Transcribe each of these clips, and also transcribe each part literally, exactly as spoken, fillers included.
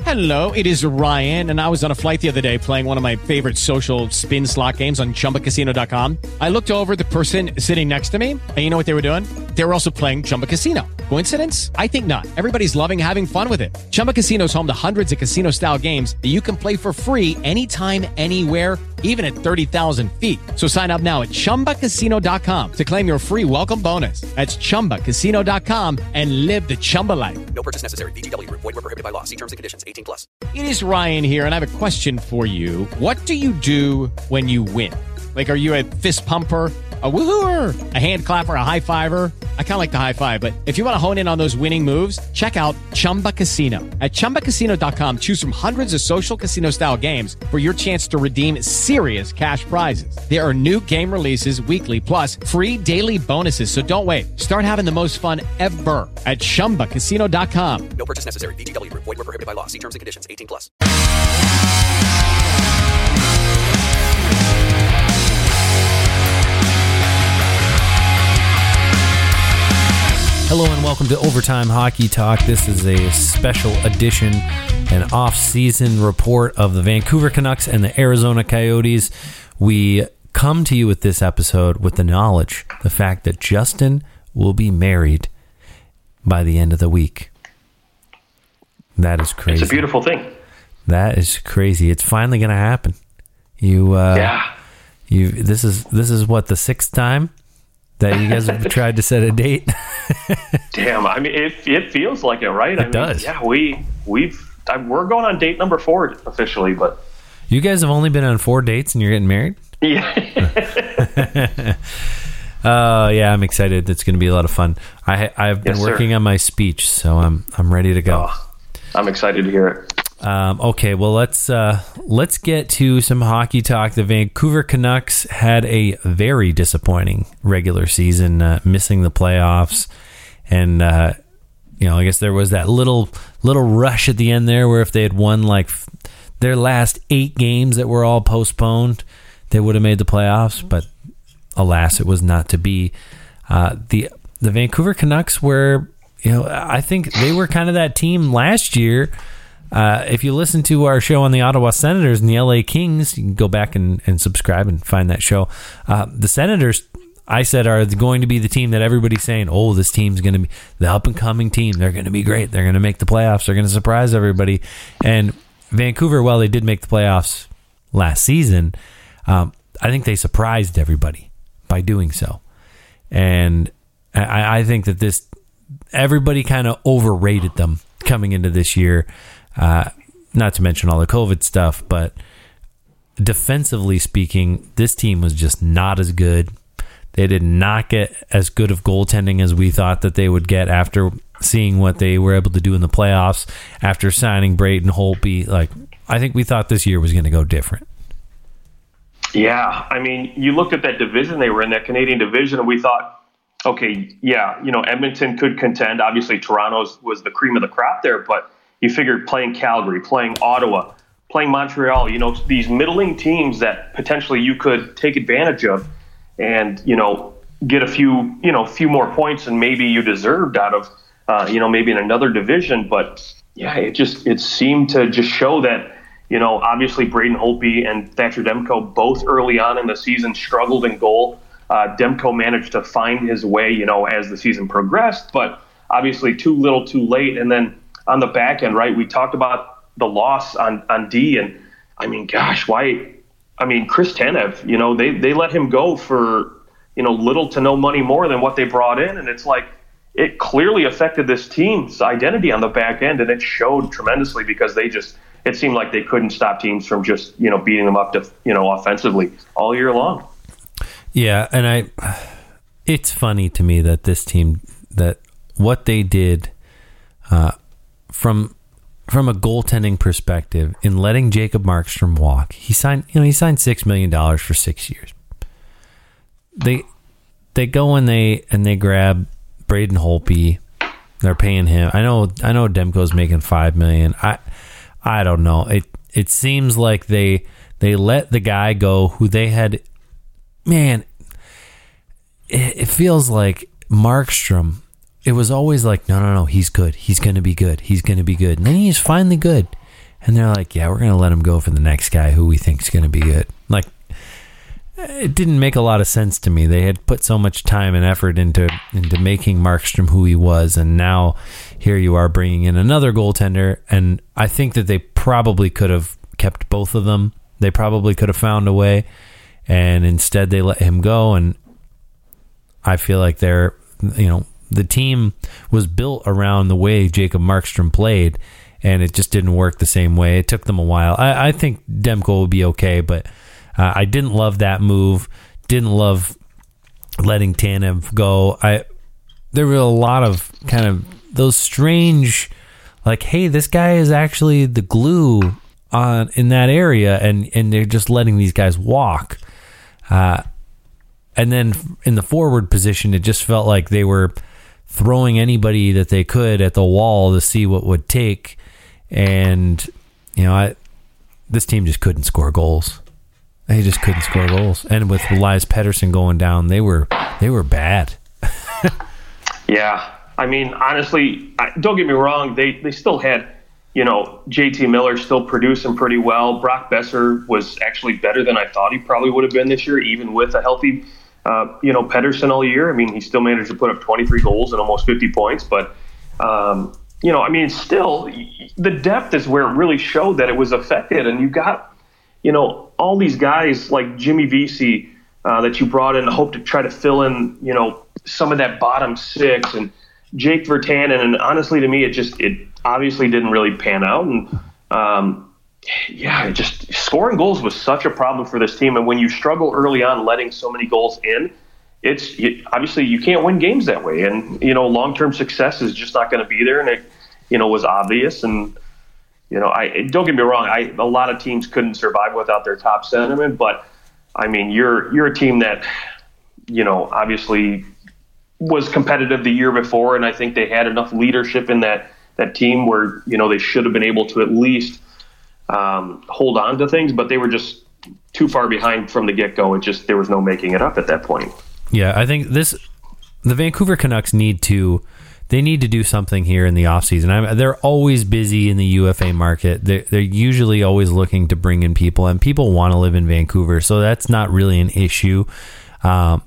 Hello, it is Ryan, and I was on a flight the other day playing one of my favorite social spin slot games on Chumba Casino dot com. I looked over at the person sitting next to me, and you know what they were doing? They were also playing Chumba Casino. Coincidence? I think not. Everybody's loving having fun with it. Chumba Casino is home to hundreds of casino-style games that you can play for free anytime, anywhere, even at thirty thousand feet. So sign up now at Chumba Casino dot com to claim your free welcome bonus. That's Chumba Casino dot com and live the Chumba life. No purchase necessary. V G W. Void where prohibited by law. See terms and conditions. eighteen plus. It is Ryan here, and I have a question for you. What do you do when you win? Like, are you a fist pumper, a woohooer, a hand clapper, a high fiver? I kind of like the high five, but if you want to hone in on those winning moves, check out Chumba Casino. At Chumba Casino dot com, choose from hundreds of social casino-style games for your chance to redeem serious cash prizes. There are new game releases weekly, plus free daily bonuses, so don't wait. Start having the most fun ever at Chumba Casino dot com. No purchase necessary. V G W. Void where prohibited by law. See terms and conditions. eighteen plus. Hello and welcome to Overtime Hockey Talk. This is a special edition, an off-season report of the Vancouver Canucks and the Arizona Coyotes. We come to you with this episode with the knowledge, the fact that Justin will be married by the end of the week. That is crazy. It's a beautiful thing. That is crazy. It's finally going to happen. You, uh, yeah. You. This is this is what, the sixth time that you guys have tried to set a date? Damn, I mean, it it feels like it, right? It I mean, does. Yeah, we we've I, we're going on date number four officially, but you guys have only been on four dates and you're getting married? Yeah. uh, yeah, I'm excited. It's going to be a lot of fun. I I've been Yes, working sir. on my speech, so I'm I'm ready to go. Oh, I'm excited to hear it. Um, okay, well let's uh, let's get to some hockey talk. The Vancouver Canucks had a very disappointing regular season, uh, missing the playoffs, and uh, you know I guess there was that little little rush at the end there where if they had won like f- their last eight games that were all postponed, they would have made the playoffs. But alas, it was not to be. Uh, the the Vancouver Canucks were, you know, I think they were kind of that team last year. Uh, if you listen to our show on the Ottawa Senators and the L A Kings, you can go back and, and subscribe and find that show. Uh, the Senators, I said, are going to be the team that everybody's saying, oh, this team's going to be the up-and-coming team. They're going to be great. They're going to make the playoffs. They're going to surprise everybody. And Vancouver, while they did make the playoffs last season, um, I think they surprised everybody by doing so. And I, I think that this everybody kind of overrated them coming into this year. Uh, not to mention all the COVID stuff, but defensively speaking, this team was just not as good. They did not get as good of goaltending as we thought that they would get after seeing what they were able to do in the playoffs, after signing Braden Holtby. Like, I think we thought this year was going to go different. Yeah, I mean, you looked at that division they were in, that Canadian division, and we thought, okay, yeah, you know, Edmonton could contend. Obviously, Toronto's was the cream of the crop there, but you figured playing Calgary, playing Ottawa, playing Montreal, you know, these middling teams that potentially you could take advantage of and, you know, get a few, you know, few more points than maybe you deserved out of, uh, you know, maybe in another division. But, yeah, it just it seemed to just show that, you know, obviously Braden Holtby and Thatcher Demko both early on in the season struggled in goal. Uh, Demko managed to find his way, you know, as the season progressed, but obviously too little too late. And then on the back end, right, we talked about the loss on, on D, and I mean, gosh, why? I mean, Chris Tanev, you know, they, they let him go for, you know, little to no money more than what they brought in. And it's like, it clearly affected this team's identity on the back end, and it showed tremendously because they just, it seemed like they couldn't stop teams from just, you know, beating them up to, you know, offensively all year long. Yeah, and I, it's funny to me that this team, that what they did uh, from from a goaltending perspective in letting Jacob Markstrom walk. He signed, you know, he signed six million dollars for six years. They they go and they and they grab Braden Holtby. They're paying him. I know I know Demko's making five million. I I don't know. It it seems like they they let the guy go who they had. Man, it, it feels like Markstrom. It was always like, no, no, no, he's good. He's going to be good. He's going to be good. And then he's finally good. And they're like, yeah, we're going to let him go for the next guy who we think is going to be good. Like, it didn't make a lot of sense to me. They had put so much time and effort into into making Markstrom who he was, and now here you are bringing in another goaltender, and I think that they probably could have kept both of them. They probably could have found a way, and instead they let him go, and I feel like they're, you know, the team was built around the way Jacob Markstrom played, and it just didn't work the same way. It took them a while. I, I think Demko will be okay, but Uh, I didn't love that move. Didn't love letting Tanev go. I there were a lot of kind of those strange, like, hey, this guy is actually the glue on in that area, and and they're just letting these guys walk. Uh, and then in the forward position, it just felt like they were throwing anybody that they could at the wall to see what would take. And you know, I this team just couldn't score goals. They just couldn't score goals, and with Elias Pettersson going down, they were they were bad. Yeah, I mean, honestly, I, don't get me wrong. They they still had, you know, J T Miller still producing pretty well. Brock Besser was actually better than I thought he probably would have been this year, even with a healthy, uh, you know, Pettersson all year. I mean, he still managed to put up twenty-three goals and almost fifty points. But, um, you know, I mean, still, the depth is where it really showed that it was affected, and you got, you know, all these guys like Jimmy Vesey uh, that you brought in to hope to try to fill in, you know, some of that bottom six, and Jake Virtanen. And honestly, to me, it just, it obviously didn't really pan out. And um, yeah, it just scoring goals was such a problem for this team. And when you struggle early on letting so many goals in, it's it, obviously you can't win games that way. And, you know, long-term success is just not going to be there. And it, you know, was obvious. And, You know, I don't get me wrong. I a lot of teams couldn't survive without their top centerman, but I mean, you're you're a team that, you know, obviously was competitive the year before, and I think they had enough leadership in that that team where, you know, they should have been able to at least um, hold on to things, but they were just too far behind from the get-go. It just there was no making it up at that point. Yeah, I think this the Vancouver Canucks need to. They need to do something here in the offseason. I'm, they're always busy in the U F A market. They're, they're usually always looking to bring in people, and people want to live in Vancouver, so that's not really an issue. Um,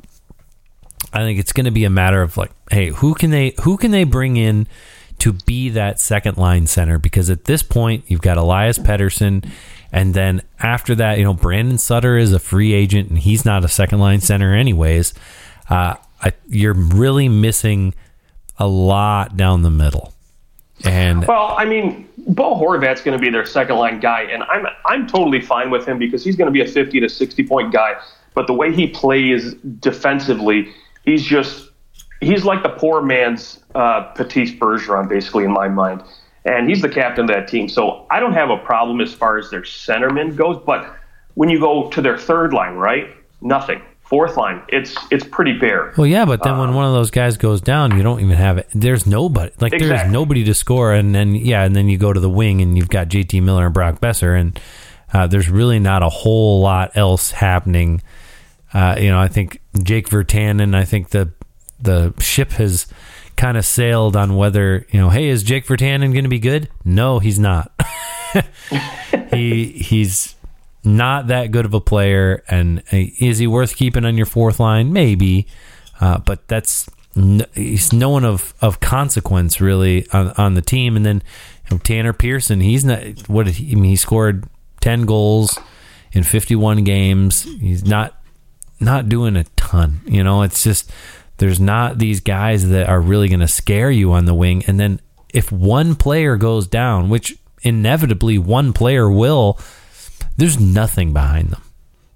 I think it's going to be a matter of, like, hey, who can they who can they bring in to be that second line center? Because at this point, you've got Elias Pettersson, and then after that, you know, Brandon Sutter is a free agent, and he's not a second line center anyways. Uh, I, you're really missing a lot down the middle. And well, I mean, Bo Horvat's going to be their second line guy, and I'm I'm totally fine with him because he's going to be a fifty to sixty point guy. But the way he plays defensively, he's just he's like the poor man's uh, Patrice Bergeron, basically, in my mind. And he's the captain of that team. So I don't have a problem as far as their centerman goes. But when you go to their third line, right, nothing. Fourth line, it's it's pretty bare. Well, yeah, but then um, when one of those guys goes down, you don't even have it. There's nobody. Like, exactly. There's nobody to score. And then, yeah, and then you go to the wing, and you've got J T Miller and Brock Besser, and uh, there's really not a whole lot else happening. Uh, you know, I think Jake Virtanen, I think the the ship has kind of sailed on whether, you know, hey, is Jake Virtanen going to be good? No, he's not. he He's... not that good of a player, and is he worth keeping on your fourth line? Maybe, uh, but that's no, he's no one of, of consequence really on, on the team. And then, you know, Tanner Pearson, he's not what did he, I mean, he scored ten goals in fifty-one games. He's not not doing a ton. You know, it's just there's not these guys that are really going to scare you on the wing. And then if one player goes down, which inevitably one player will, there's nothing behind them.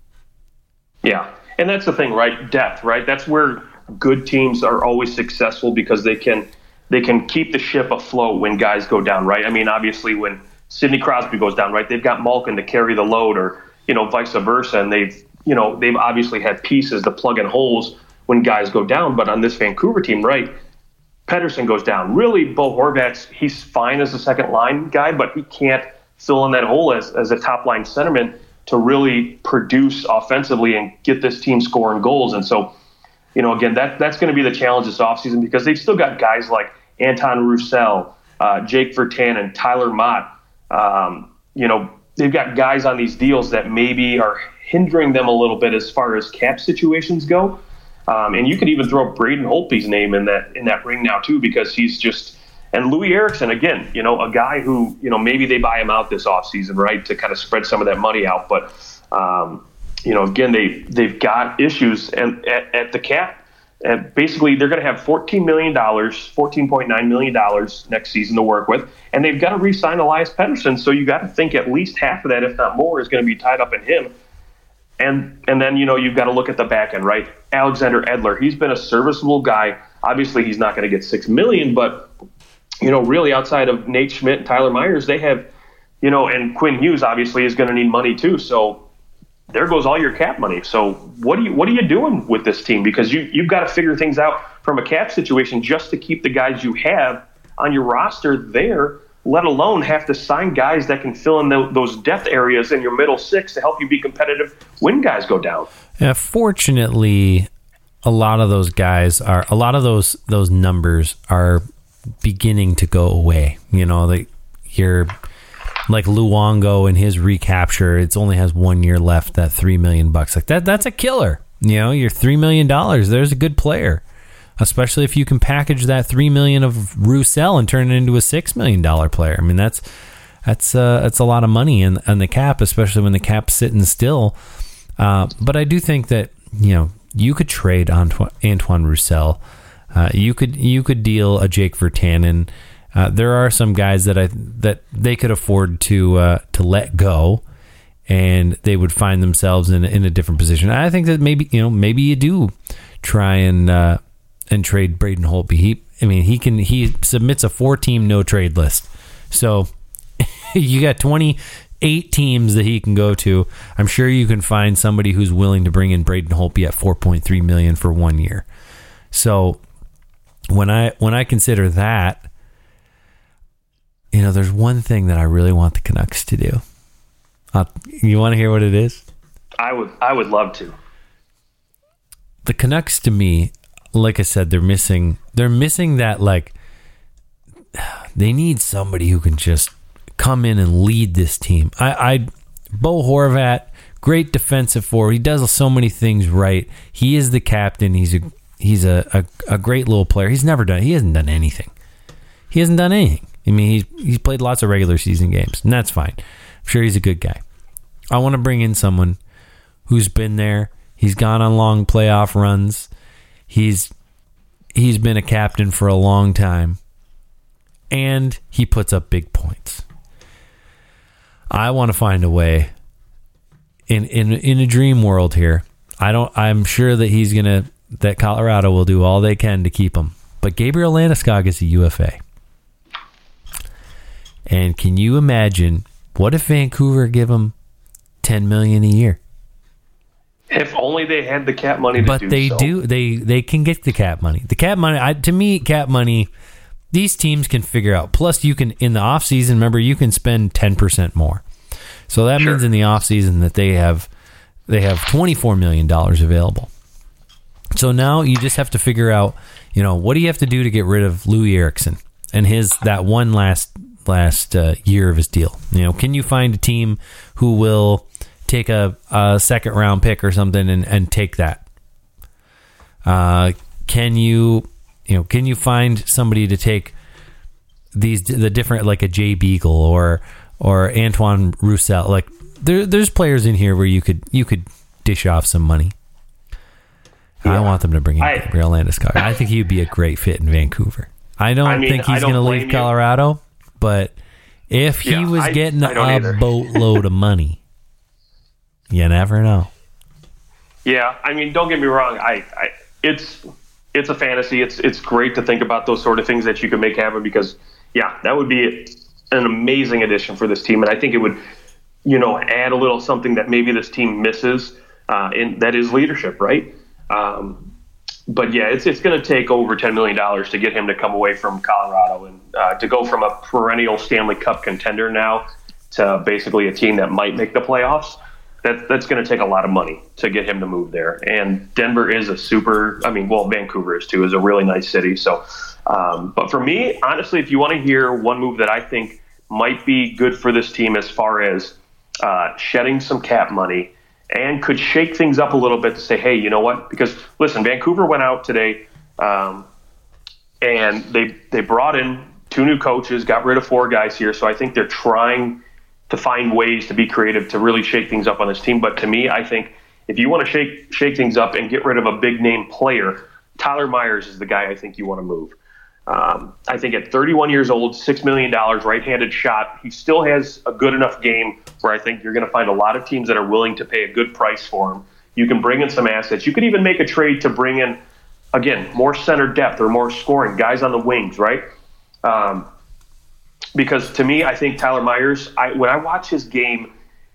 Yeah, and that's the thing, right? Depth, right? That's where good teams are always successful because they can they can keep the ship afloat when guys go down, right? I mean, obviously, when Sidney Crosby goes down, right, they've got Malkin to carry the load, or, you know, vice versa, and they've, you know, they've obviously had pieces to plug in holes when guys go down. But on this Vancouver team, right, Pettersson goes down. Really, Bo Horvat's, he's fine as a second line guy, but he can't fill in that hole as, as a top-line centerman to really produce offensively and get this team scoring goals. And so, you know, again, that that's going to be the challenge this offseason because they've still got guys like Anton Roussel, uh, Jake Virtanen, Tyler Mott, um, you know, they've got guys on these deals that maybe are hindering them a little bit as far as cap situations go. Um, and you could even throw Braden Holtby's name in that in that ring now too, because he's just and Louis Eriksson again, you know, a guy who, you know, maybe they buy him out this offseason, right, to kind of spread some of that money out. But um, you know, again, they they've got issues at, at, at the cap. And basically, they're going to have fourteen million dollars, fourteen point nine million dollars next season to work with, and they've got to re-sign Elias Pettersson. So you got to think at least half of that, if not more, is going to be tied up in him. And and then, you know, you've got to look at the back end, right? Alexander Edler, he's been a serviceable guy. Obviously, he's not going to get six million dollars, but, you know, really outside of Nate Schmidt and Tyler Myers, they have, you know, and Quinn Hughes obviously is going to need money too. So there goes all your cap money. So what do you what are you doing with this team? Because you you've got to figure things out from a cap situation just to keep the guys you have on your roster there, let alone have to sign guys that can fill in the, those depth areas in your middle six to help you be competitive when guys go down. Yeah, fortunately, a lot of those guys are a lot of those those numbers are beginning to go away. You know, they you're. Like Luongo and his recapture, it only has one year left. That three million bucks, like that, that's a killer. You know, you're three million dollars. There's a good player, especially if you can package that three million of Roussel and turn it into a six million dollar player. I mean, that's that's uh, that's a lot of money in on the cap, especially when the cap's sitting still. Uh, but I do think that, you know, you could trade Antoine, Antoine Roussel. Uh, you could you could deal a Jake Virtanen. Uh, there are some guys that I that they could afford to uh, to let go, and they would find themselves in in a different position. I think that maybe you know maybe you do try and uh, and trade Braden Holtby. He, I mean, he can he submits a four team no trade list, so you got twenty-eight teams that he can go to. I'm sure you can find somebody who's willing to bring in Braden Holtby at four point three million for one year. So when I when I consider that. You know, there's one thing that I really want the Canucks to do. Uh, you want to hear what it is? I would I would love to. The Canucks, to me, like I said, they're missing they're missing that, like, they need somebody who can just come in and lead this team. I, I Bo Horvat, great defensive forward. He does so many things right. He is the captain. He's a he's a, a, a great little player. He's never done he hasn't done anything. He hasn't done anything. I mean, he's, he's played lots of regular season games, and that's fine. I'm sure he's a good guy. I want to bring in someone who's been there. He's gone on long playoff runs. He's he's been a captain for a long time, and he puts up big points. I want to find a way in in in a dream world here. I don't. I'm sure that he's gonna that Colorado will do all they can to keep him. But Gabriel Landeskog is a U F A. And can you imagine, what if Vancouver give him ten million dollars a year? If only they had the cap money to but do they so. do. They they can get the cap money. The cap money, I, to me, cap money, these teams can figure out. Plus, you can, in the offseason, remember, you can spend ten percent more. So that Sure. means in the offseason that they have they have twenty-four million dollars available. So now you just have to figure out, you know, what do you have to do to get rid of Louis Eriksson and his that one last last uh, year of his deal? You know, can you find a team who will take a, a second round pick or something and, and take that? Uh, can you, you know, can you find somebody to take these the different, like a Jay Beagle or or Antoine Roussel? Like there, there's players in here where you could you could dish off some money. Yeah. I want them to bring in I, Gabriel Landeskog. I think he'd be a great fit in Vancouver. I don't I mean, think he's going to leave Colorado. You. But if he yeah, was I, getting I a either. boatload of money, you never know. Yeah, I mean, don't get me wrong. I, I it's it's a fantasy. It's it's great to think about those sort of things that you can make happen because, yeah, that would be an amazing addition for this team, and I think it would, you know, add a little something that maybe this team misses, uh, and that is leadership, right? Um, But yeah, it's it's going to take over ten million dollars to get him to come away from Colorado and uh, to go from a perennial Stanley Cup contender now to basically a team that might make the playoffs. That that's going to take a lot of money to get him to move there. And Denver is a super. I mean, well, Vancouver is too. Is a really nice city. So, um, but for me, honestly, if you want to hear one move that I think might be good for this team as far as uh, shedding some cap money and could shake things up a little bit to say, hey, you know what? Because, listen, Vancouver went out today um, and they they brought in two new coaches, got rid of four guys here. So I think they're trying to find ways to be creative to really shake things up on this team. But to me, I think if you want to shake shake things up and get rid of a big-name player, Tyler Myers is the guy I think you want to move. Um, I think at thirty-one years old, six million dollars, right-handed shot, he still has a good enough game where I think you're going to find a lot of teams that are willing to pay a good price for him. You can bring in some assets. You could even make a trade to bring in, again, more center depth or more scoring, guys on the wings, right? Um, because to me, I think Tyler Myers, I, when I watch his game,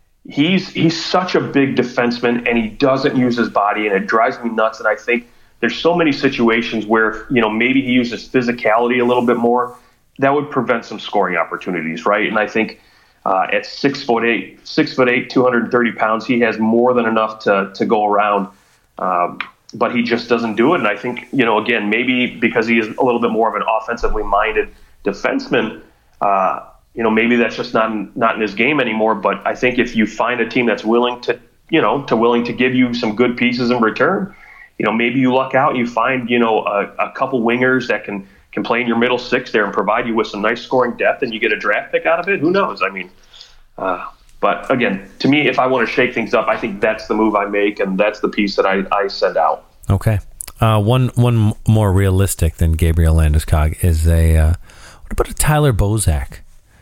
he's he's such a big defenseman, and he doesn't use his body, and it drives me nuts. And I think there's so many situations where, you know, maybe he uses physicality a little bit more. That would prevent some scoring opportunities, right? And I think uh, at six foot eight, six foot eight, two hundred thirty pounds, he has more than enough to to go around. Um, but he just doesn't do it. And I think, you know, again, maybe because he is a little bit more of an offensively minded defenseman, uh, you know, maybe that's just not in, not in his game anymore. But I think if you find a team that's willing to, you know, to willing to give you some good pieces in return, you know, maybe you luck out and you find, you know, a, a couple wingers that can, can play in your middle six there and provide you with some nice scoring depth, and you get a draft pick out of it. Who knows? I mean, uh, but again, to me, if I want to shake things up, I think that's the move I make, and that's the piece that I, I send out. Okay. Uh, one one more realistic than Gabriel Landeskog is a, uh, what about a Tyler Bozak?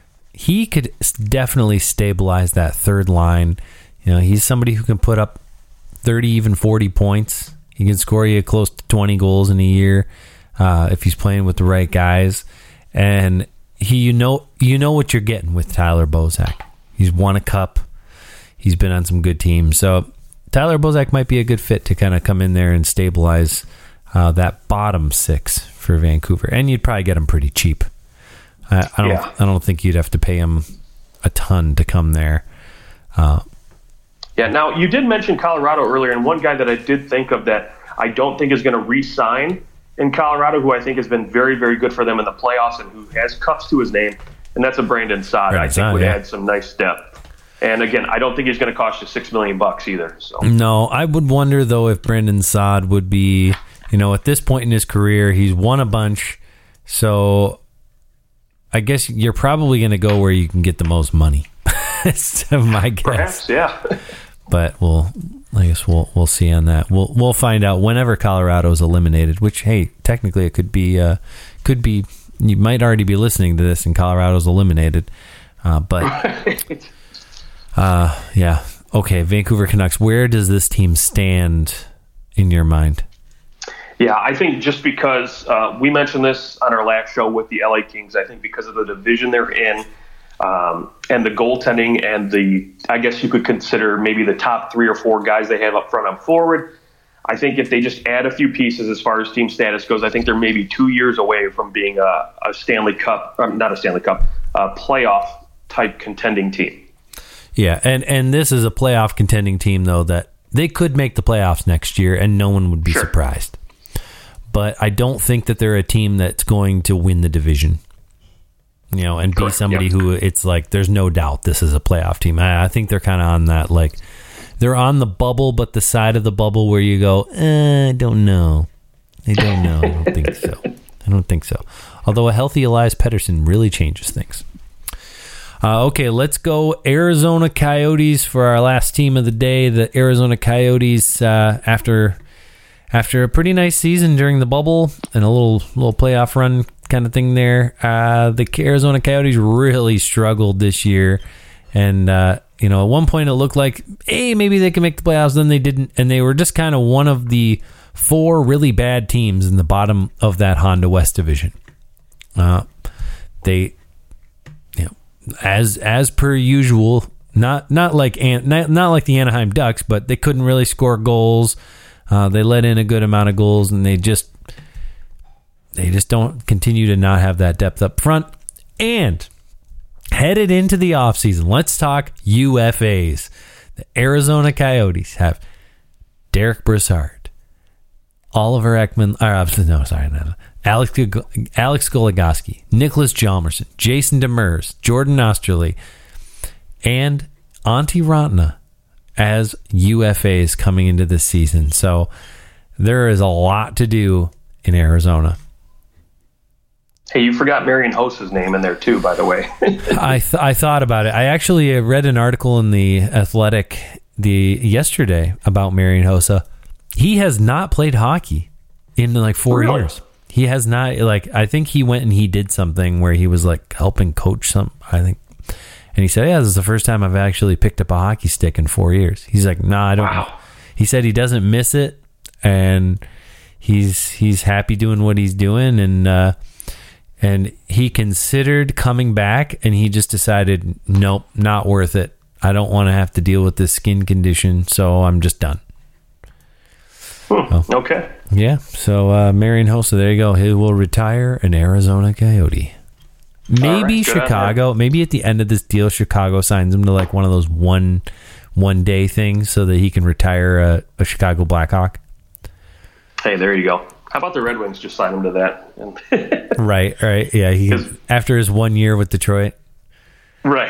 He could definitely stabilize that third line. You know, he's somebody who can put up thirty, even forty points. He can score you close to twenty goals in a year uh, if he's playing with the right guys. And he, you know, you know what you're getting with Tyler Bozak. He's won a cup. He's been on some good teams. So Tyler Bozak might be a good fit to kind of come in there and stabilize uh, that bottom six for Vancouver. And you'd probably get him pretty cheap. I, I don't. Yeah. I don't think you'd have to pay him a ton to come there. Uh, Yeah, now you did mention Colorado earlier, and one guy that I did think of that I don't think is going to re-sign in Colorado, who I think has been very, very good for them in the playoffs and who has cups to his name, and that's a Brandon Saad. Right, I think Saad, would yeah. add some nice depth. And again, I don't think he's going to cost you six million bucks either. So no, I would wonder though if Brandon Saad would be, you know, at this point in his career, he's won a bunch, so I guess you're probably going to go where you can get the most money. That's my guess. Perhaps, yeah. But we'll, I guess we'll we'll see on that. We'll we'll find out whenever Colorado is eliminated. Which, hey, technically it could be, uh, could be. You might already be listening to this, and Colorado's eliminated. Uh, but, uh, yeah, okay. Vancouver Canucks. Where does this team stand in your mind? Yeah, I think just because uh, we mentioned this on our last show with the L A Kings, I think because of the division they're in. Um, and the goaltending and the, I guess you could consider maybe the top three or four guys they have up front and forward. I think if they just add a few pieces as far as team status goes, I think they're maybe two years away from being a, a Stanley Cup, or not a Stanley Cup, a playoff type contending team. Yeah, and, and this is a playoff contending team, though, that they could make the playoffs next year and no one would be Sure. surprised. But I don't think that they're a team that's going to win the division. You know, and be Correct, somebody yeah. who it's like, there's no doubt this is a playoff team. I, I think they're kind of on that, like, they're on the bubble, but the side of the bubble where you go, eh, I don't know. I don't know. I don't think so. I don't think so. Although a healthy Elias Pettersson really changes things. Uh, okay, let's go Arizona Coyotes for our last team of the day. The Arizona Coyotes, uh, after after a pretty nice season during the bubble and a little little playoff run kind of thing there, uh, the Arizona Coyotes really struggled this year. And, uh, you know, at one point it looked like, hey, maybe they can make the playoffs. Then they didn't. And they were just kind of one of the four really bad teams in the bottom of that Honda West division. Uh, they, you know, as as per usual, not not like not, not like the Anaheim Ducks, but they couldn't really score goals. Uh, they let in a good amount of goals, and they just they just don't continue to not have that depth up front. And headed into the offseason, let's talk U F As. The Arizona Coyotes have Derek Brassard, Oliver Ekman, or no, sorry, no, Alex Alex Goligoski, Nicholas Hjalmarsson, Jason Demers, Jordan Osterley, and Antti Raanta as U F As coming into this season. So there is a lot to do in Arizona. Hey, you forgot Marian Hossa's name in there too, by the way. I th- I thought about it. I actually read an article in the Athletic the yesterday about Marian Hossa. He has not played hockey in like four really? years. He has not, like, I think he went and he did something where he was like helping coach some, I think. And he said, yeah, this is the first time I've actually picked up a hockey stick in four years. He's like, nah, I don't. Wow. He said he doesn't miss it. And he's, he's happy doing what he's doing. And, uh, and he considered coming back and he just decided, nope, not worth it. I don't want to have to deal with this skin condition. So I'm just done. Hmm, oh. Okay. Yeah, so uh, Marian Hossa, there you go. He will retire an Arizona Coyote. Maybe right, Chicago, maybe at the end of this deal, Chicago signs him to like one of those one one day things so that he can retire a, a Chicago Blackhawk. Hey, there you go. How about the Red Wings just sign him to that? right, right. Yeah, he after his one year with Detroit. Right.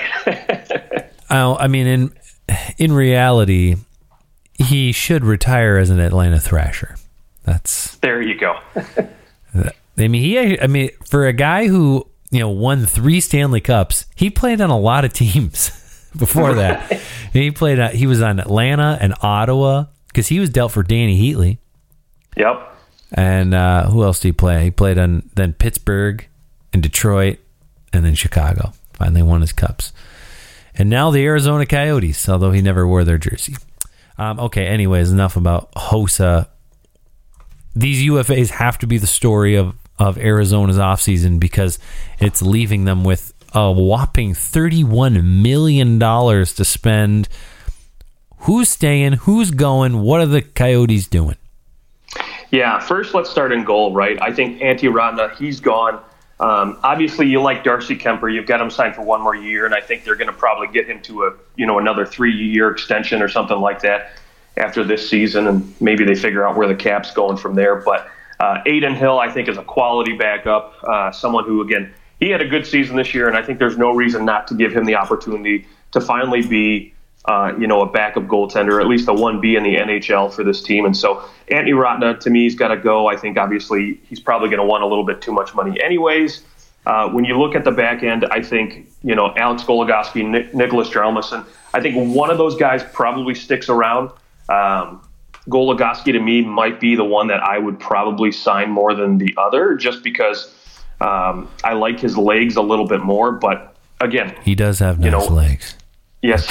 I, I mean, in in reality, he should retire as an Atlanta Thrasher. That's there you go. I mean, he. I mean, for a guy who, you know, won three Stanley Cups, he played on a lot of teams before that. he played. Uh, he was on Atlanta and Ottawa because he was dealt for Danny Heatley. Yep. And uh, who else did he play? He played on then Pittsburgh and Detroit and then Chicago. Finally won his cups. And now the Arizona Coyotes, although he never wore their jersey. Um, okay, anyways, enough about Hossa. These U F As have to be the story of, of Arizona's offseason because it's leaving them with a whopping thirty-one million dollars to spend. Who's staying? Who's going? What are the Coyotes doing? Yeah, first let's start in goal, right? I think Antti Raanta, he's gone. Um, obviously, you like Darcy Kemper. You've got him signed for one more year, and I think they're going to probably get him to a you know another three-year extension or something like that after this season, and maybe they figure out where the cap's going from there. But uh, Adin Hill, I think, is a quality backup, uh, someone who, again, he had a good season this year, and I think there's no reason not to give him the opportunity to finally be uh, you know, a backup goaltender, at least a one B in the N H L for this team. And so Antti Raanta, to me, he's got to go. I think, obviously, he's probably going to want a little bit too much money anyways. Uh, when you look at the back end, I think, you know, Alex Goligoski, Nic- Nicholas Hjalmarsson, I think one of those guys probably sticks around. Um, Goligoski, to me, might be the one that I would probably sign more than the other, just because um, I like his legs a little bit more. But again, he does have nice you know, legs. Yes.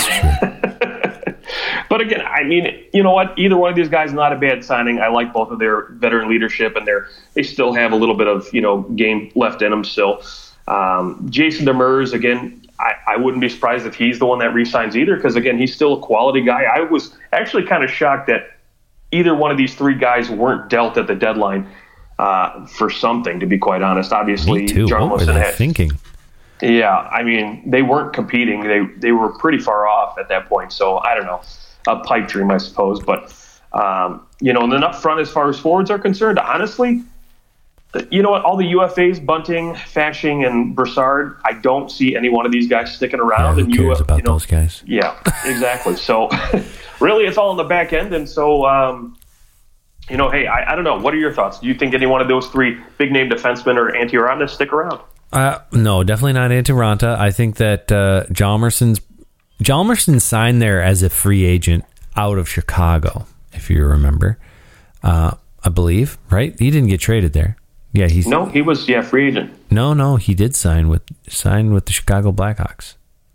But again, I mean, you know what? Either one of these guys, not a bad signing. I like both of their veteran leadership, and they're they still have a little bit of you know game left in them still. Um, Jason Demers, again, I, I wouldn't be surprised if he's the one that re-signs either, because again, he's still a quality guy. I was actually kind of shocked that either one of these three guys weren't dealt at the deadline uh, for something. To be quite honest, obviously, Me too. John what were Wilson they had, thinking? Yeah, I mean, they weren't competing. They they were pretty far off at that point. So I don't know, a pipe dream, I suppose. But um, you know, and then up front, as far as forwards are concerned, honestly, you know what? All the U F As, Bunting, Fasching, and Brassard, I don't see any one of these guys sticking around. Yeah, who and cares you, about you know, those guys? Yeah, exactly. So really, it's all on the back end. And so, um, you know, hey, I, I don't know. What are your thoughts? Do you think any one of those three big name defensemen or Antti Raanta stick around? Uh, no, definitely not Antti Raanta. I think that uh, Hjalmarsson's Hjalmarsson signed there as a free agent out of Chicago, if you remember. Uh, I believe, right? He didn't get traded there. Yeah, he's no, he was yeah free agent. No, no, he did sign with sign with the Chicago Blackhawks.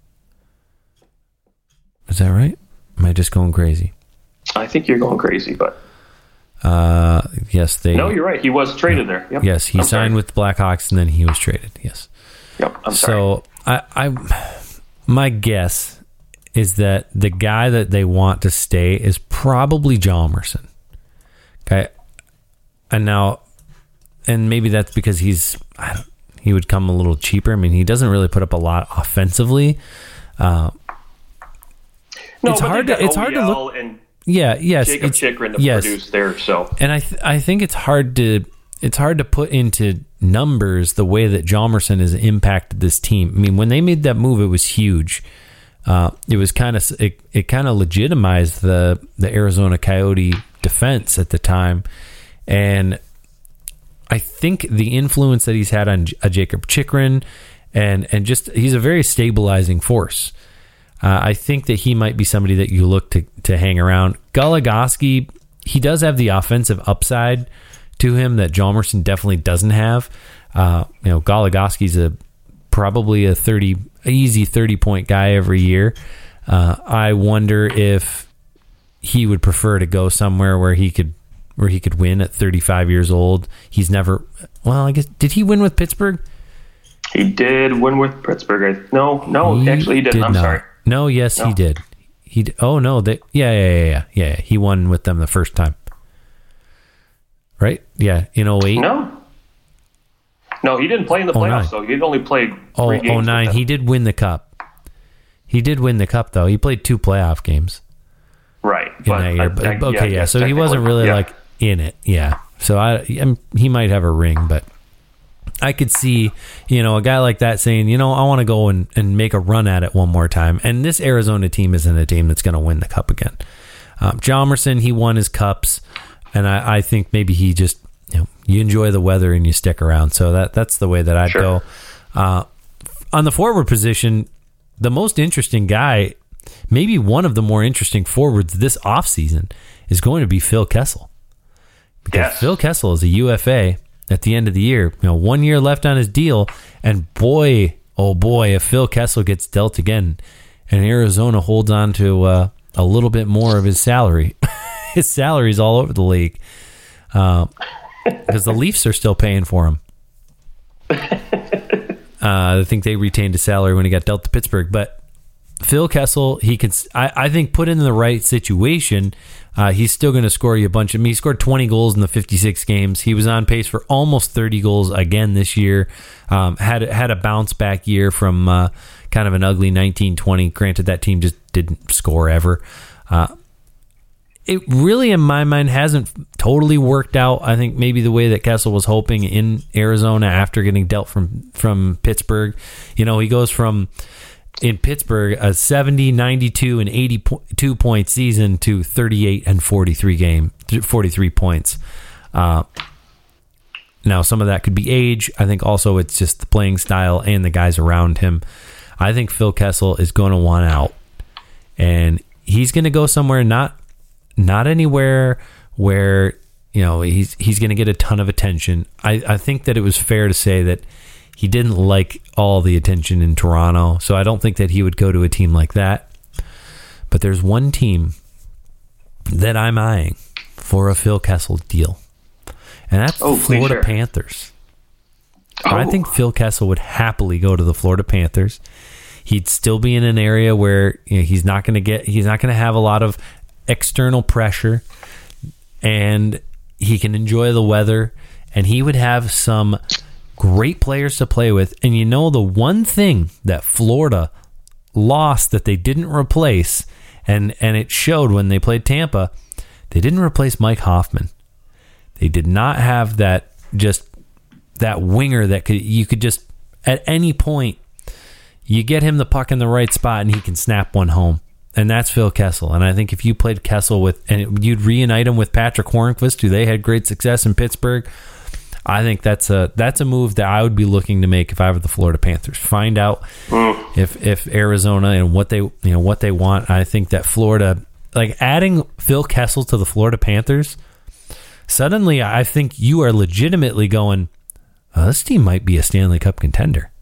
Is that right? Am I just going crazy? I think you're going crazy, but. Uh, yes, they. No, you're right. He was traded there. Yep. Yes, he I'm signed sorry. with the Blackhawks and then he was traded. Yes. Yep. I'm so sorry. I, I, my guess is that the guy that they want to stay is probably Hjalmarsson. Okay, and now, and maybe that's because he's, I don't, he would come a little cheaper. I mean, he doesn't really put up a lot offensively. Uh, no, it's but hard to. It's hard to look. And Yeah, yes, Jacob it's, Chikrin to yes. produce there, so And I th- I think it's hard to it's hard to put into numbers the way that Hjalmarsson has impacted this team. I mean, when they made that move, it was huge. Uh, it was kind of it, it kind of legitimized the the Arizona Coyote defense at the time, and I think the influence that he's had on J- Jacob Chychrun, and and just he's a very stabilizing force. Uh, I think that he might be somebody that you look to to hang around. Goligoski, he does have the offensive upside to him that Hjalmarsson definitely doesn't have. Uh, you know, Goligoski's a probably a thirty easy thirty point guy every year. Uh, I wonder if he would prefer to go somewhere where he could where he could win at thirty-five years old. He's never well, I guess did he win with Pittsburgh? He did win with Pittsburgh. No, no, he actually he didn't. did I'm not. sorry. No, yes, No. he did. He d- oh no, they yeah, yeah, yeah, yeah, yeah. He won with them the first time. Right? Yeah, in oh eight. No. No, he didn't play in the oh playoffs, nine. though. He'd only played Oh, three games. oh nine. with them. He did win the cup. He did win the cup though. He played two playoff games Right. in that year. I- But, I- okay, yeah. yeah, So he wasn't technically, really yeah. like in it. Yeah. So I, I'm, he might have a ring, but I could see, you know, a guy like that saying, you know, I want to go and, and make a run at it one more time. And this Arizona team isn't a team that's going to win the cup again. Um, Hjalmarsson, he won his cups, and I, I think maybe he just, you know, you enjoy the weather and you stick around. So that that's the way that I'd Sure. go. Uh, on the forward position, the most interesting guy, maybe one of the more interesting forwards this offseason, is going to be Phil Kessel. Because Yes. Phil Kessel is a U F A at the end of the year. You know, one year left on his deal, and boy, oh boy, if Phil Kessel gets dealt again, and Arizona holds on to uh, a little bit more of his salary, his salary's all over the league, because uh, the Leafs are still paying for him. Uh, I think they retained his salary when he got dealt to Pittsburgh, but Phil Kessel, he can, I, I think, put in the right situation, uh, he's still going to score you a bunch of. I mean, he scored twenty goals in the fifty-six games. He was on pace for almost thirty goals again this year. Um, had had a bounce back year from uh, kind of an ugly nineteen twenty. Granted, that team just didn't score ever. Uh, it really, in my mind, hasn't totally worked out. I think maybe the way that Kessel was hoping in Arizona after getting dealt from from Pittsburgh. You know, he goes from, in Pittsburgh, a seventy, ninety-two, and eighty-two point season to thirty-eight and forty-three game, forty-three points. Uh, now, some of that could be age. I think also it's just the playing style and the guys around him. I think Phil Kessel is going to want out, and he's going to go somewhere not not anywhere where, you know, he's he's going to get a ton of attention. I, I think that it was fair to say that he didn't like all the attention in Toronto, so I don't think that he would go to a team like that. But there's one team that I'm eyeing for a Phil Kessel deal, and that's Oh, the Florida please share. Panthers. Oh. I think Phil Kessel would happily go to the Florida Panthers. He'd still be in an area where, you know, he's not going to get, he's not going to have a lot of external pressure, and he can enjoy the weather, and he would have some great players to play with. And you know, the one thing that Florida lost that they didn't replace, and and it showed when they played Tampa, they didn't replace Mike Hoffman. They did not have that, just that winger that could, you could just at any point you get him the puck in the right spot and he can snap one home. And that's Phil Kessel. And I think if you played Kessel with, and you'd reunite him with Patrick Hornqvist, who they had great success in Pittsburgh, I think that's a that's a move that I would be looking to make if I were the Florida Panthers. Find out Mm. if if Arizona and what they you know what they want. I think that Florida, like adding Phil Kessel to the Florida Panthers, suddenly I think you are legitimately going, oh, this team might be a Stanley Cup contender.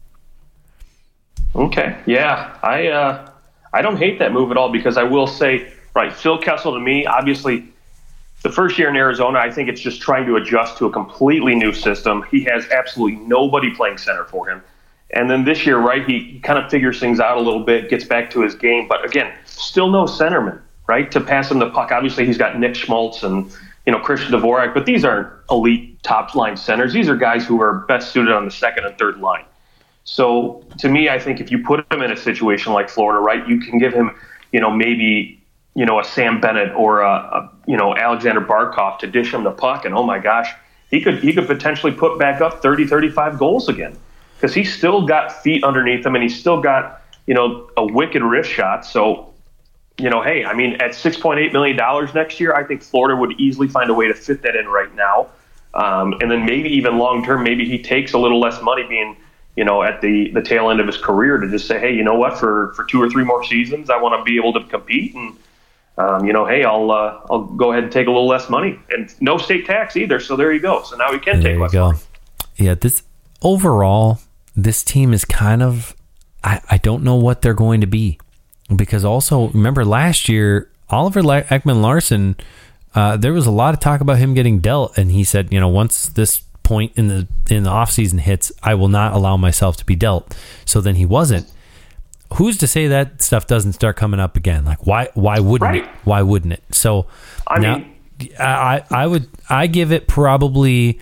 Okay, yeah, I uh, I don't hate that move at all, because I will say, right, Phil Kessel to me, obviously, the first year in Arizona, I think it's just trying to adjust to a completely new system. He has absolutely nobody playing center for him. And then this year, right, he, he kind of figures things out a little bit, gets back to his game. But again, still no centerman, right, to pass him the puck. Obviously, he's got Nick Schmaltz and, you know, Christian Dvorak, but these aren't elite top-line centers. These are guys who are best suited on the second and third line. So to me, I think if you put him in a situation like Florida, right, you can give him, you know, maybe, you know, a Sam Bennett or a, a you know, Alexander Barkov to dish him the puck, and oh my gosh, he could he could potentially put back up thirty, thirty-five goals again because he's still got feet underneath him and he's still got, you know, a wicked wrist shot. So, you know, hey, I mean, at six point eight million dollars next year, I think Florida would easily find a way to fit that in right now. Um, and then maybe even long term, maybe he takes a little less money being, you know, at the, the tail end of his career to just say, hey, you know what, for, for two or three more seasons, I want to be able to compete. And, um, you know, hey, I'll uh, I'll go ahead and take a little less money. And no state tax either. So there you go. So now he can there take you less go. money. Yeah, this overall, this team is kind of, I, I don't know what they're going to be. Because also, remember last year, Oliver Ekman-Larsson, uh, there was a lot of talk about him getting dealt. And he said, you know, once this point in the in the offseason hits, I will not allow myself to be dealt. So then he wasn't. Who's to say that stuff doesn't start coming up again? Like, why why wouldn't Right. it? Why wouldn't it? So I now, mean, I, I would I give it probably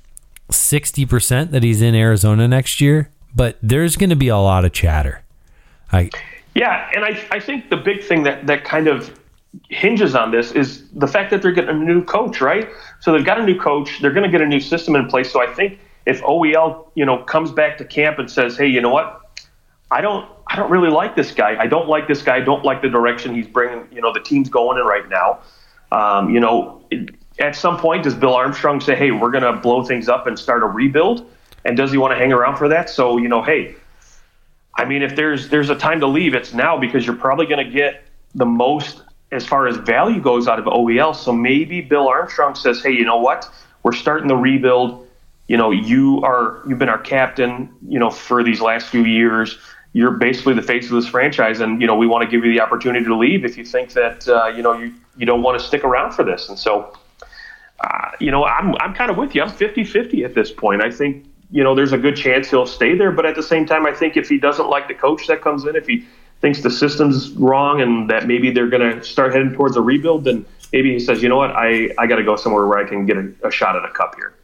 sixty percent that he's in Arizona next year. But there's going to be a lot of chatter. I Yeah, and I I think the big thing that, that kind of hinges on this is the fact that they're getting a new coach, right? So they've got a new coach. They're going to get a new system in place. So I think if O E L, you know, comes back to camp and says, hey, you know what? I don't I don't really like this guy. I don't like this guy. I don't like the direction he's bringing, you know, the team's going in right now. Um, you know, at some point, does Bill Armstrong say, hey, we're going to blow things up and start a rebuild? And does he want to hang around for that? So, you know, hey, I mean, if there's there's a time to leave, it's now because you're probably going to get the most as far as value goes out of O E L. So maybe Bill Armstrong says, hey, you know what? We're starting the rebuild. You know, you are you've been our captain, you know, for these last few years. You're basically the face of this franchise, and you know we want to give you the opportunity to leave if you think that uh, you know you, you don't want to stick around for this. And so, uh, you know, I'm I'm kind of with you. I'm fifty-fifty at this point. I think you know there's a good chance he'll stay there, but at the same time, I think if he doesn't like the coach that comes in, if he thinks the system's wrong and that maybe they're going to start heading towards a rebuild, then maybe he says, you know what, I I got to go somewhere where I can get a, a shot at a cup here.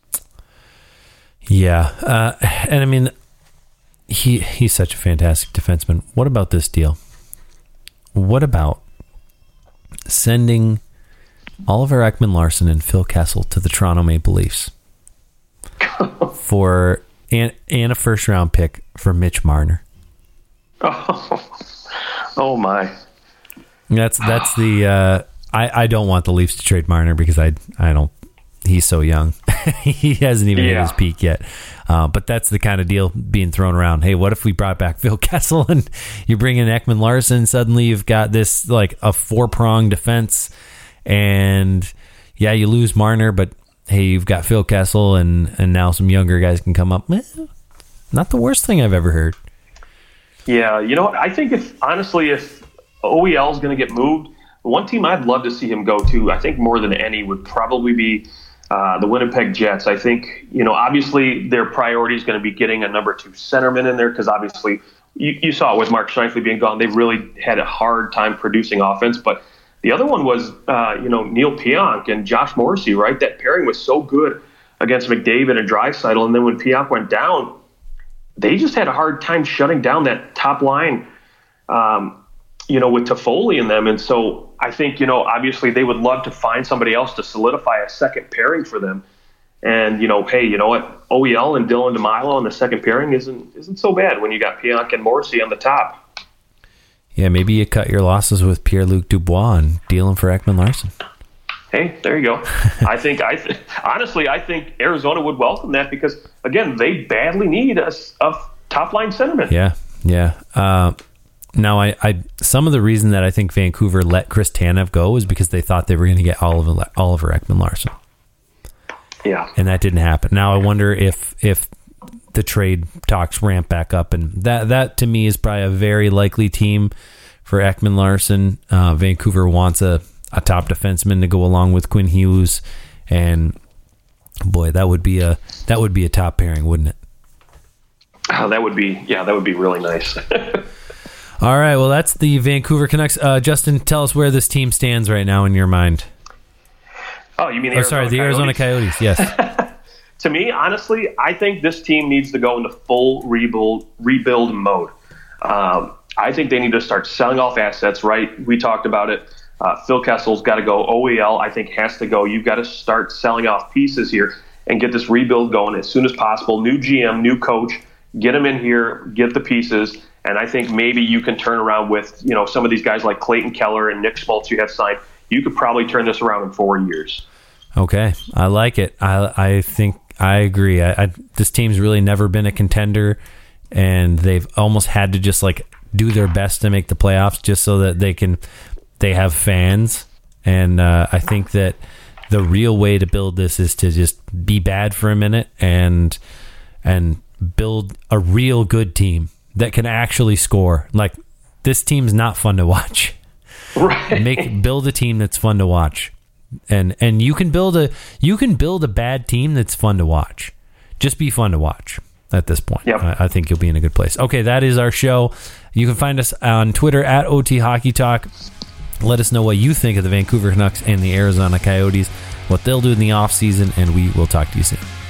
Yeah, uh, and I mean. He he's such a fantastic defenseman. What about this deal? What about sending Oliver Ekman-Larsson and Phil Kessel to the Toronto Maple Leafs for and, and a first round pick for Mitch Marner? Oh, oh my! That's that's the uh, I I don't want the Leafs to trade Marner because I I don't. He's so young. He hasn't even yeah. hit his peak yet. Uh, but that's the kind of deal being thrown around. Hey, what if we brought back Phil Kessel and you bring in Ekman-Larsson? Suddenly you've got this like a four-pronged defense. And yeah, you lose Marner, but hey, you've got Phil Kessel and, and now some younger guys can come up. Eh, not the worst thing I've ever heard. Yeah, you know what? I think if, honestly, if O E L is going to get moved, one team I'd love to see him go to, I think more than any, would probably be Uh, the Winnipeg Jets. I think, you know, obviously their priority is going to be getting a number two centerman in there because obviously you, you saw it with Mark Scheifele being gone. They really had a hard time producing offense. But the other one was, uh, you know, Neil Pionk and Josh Morrissey, right? That pairing was so good against McDavid and Draisaitl. And then when Pionk went down, they just had a hard time shutting down that top line, um, you know, with Toffoli in them. And so I think, you know, obviously they would love to find somebody else to solidify a second pairing for them. And, you know, hey, you know what? O E L and Dylan DeMilo on the second pairing isn't isn't so bad when you got Pionk and Morrissey on the top. Yeah, maybe you cut your losses with Pierre-Luc Dubois and deal him for Ekman-Larsson. Hey, there you go. I think, I th- honestly, I think Arizona would welcome that because, again, they badly need a, a top-line centerman. Yeah, yeah. Uh, Now, I, I some of the reason that I think Vancouver let Chris Tanev go is because they thought they were going to get Oliver, Oliver Ekman-Larsson. Yeah. And that didn't happen. Now, I wonder if if the trade talks ramp back up. And that, that to me, is probably a very likely team for Ekman-Larsson. Uh, Vancouver wants a, a top defenseman to go along with Quinn Hughes. And, boy, that would be a that would be a top pairing, wouldn't it? Oh, that would be, yeah, that would be really nice. All right, well, that's the Vancouver Canucks. Uh, Justin, tell us where this team stands right now in your mind. Oh, you mean the oh, Arizona sorry, the Coyotes? Arizona Coyotes, yes. To me, honestly, I think this team needs to go into full rebuild rebuild mode. Um, I think they need to start selling off assets, right? We talked about it. Uh, Phil Kessel's got to go. O E L, I think, has to go. You've got to start selling off pieces here. and get this rebuild going as soon as possible. New G M, new coach, get them in here, get the pieces, and I think maybe you can turn around with, you know, some of these guys like Clayton Keller and Nick Schmaltz you have signed. You could probably turn this around in four years. Okay, I like it. I I think I agree. I, I, this team's really never been a contender, and they've almost had to just like do their best to make the playoffs just so that they can they have fans. And uh, I think that the real way to build this is to just be bad for a minute and and build a real good team that can actually score. Like, this team's not fun to watch. Right. Make build a team that's fun to watch. And and you can build a you can build a bad team that's fun to watch. Just be fun to watch at this point. Yep. I, I think you'll be in a good place. Okay, that is our show. You can find us on Twitter at O T Hockey Talk. Let us know what you think of the Vancouver Canucks and the Arizona Coyotes, what they'll do in the offseason, and we will talk to you soon.